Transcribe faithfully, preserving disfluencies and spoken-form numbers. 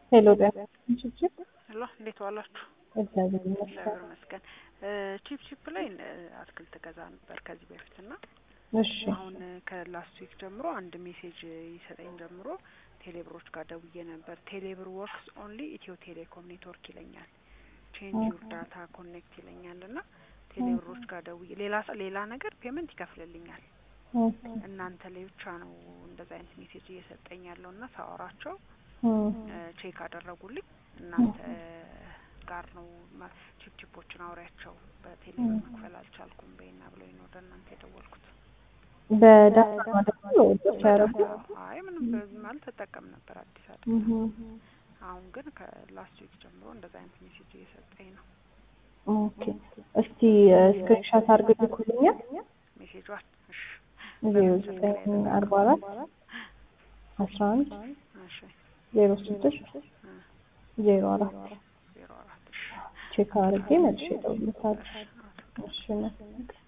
ሄሎ ዳ ቺፕ ሄሎ እንዴት ዋላችሁ? እግዚአብሔር እግዚአብሔር ይመስገን። ይመስገን። ቺፕ ቺፕ ላይ አትክልት ገዛ ነበር ከዚህ በፊትና እሺ አሁን ከላስት ዊክ ጀምሮ አንድ ሜሴጅ ይሰጠኝ ጀምሮ ቴሌብሮች ጋር ደውዬ ነበር። ቴሌብር ወርክስ ኦንሊ ኢትዮ ቴሌኮም ኔትወርክ ይለኛል። ቼንጅ ዩር ዳታ ኮኔክት ይለኛልና ቴሌብሮች ጋር ደውዬ ሌላ ሌላ ነገር ፔመንት ይከፍልልኛል። እናንተ ላይ ብቻ ነው እንደዛ አይነት ሜሴጅ እየሰጠኝ ያለውና ሳወራቸው ቼክ አደረጉልኝ። እናንተ ጋር ነው ቺፕ ቺፖችን አውሪያቸው በቴሌብር መክፈል አልቻልኩም በእና ብሎኝ ነው ወደ እናንተ የደወልኩት። በዳታ ማለት ነው ተቻረኩ። አይ ምንም ማለት ተጠቀም ነበር አዲስ አይደለም። አሁን ግን ከላስት ዊክ ጀምሮ እንደዛ አይነት ሜሴጅ እየሰጠኝ ነው። ኦኬ እስቲ ስክሪንሾት አድርገህ ልኩልኛል ሜሴጇን። እሺ ዜሮ ዘጠኝ አርባ አራት አስራ አንድ እሺ ዜሮ ስድስት ዜሮ አራት ዜሮ አራት ቼክ አድርጌ መልሼ እደውልልሃለሁ። እሺ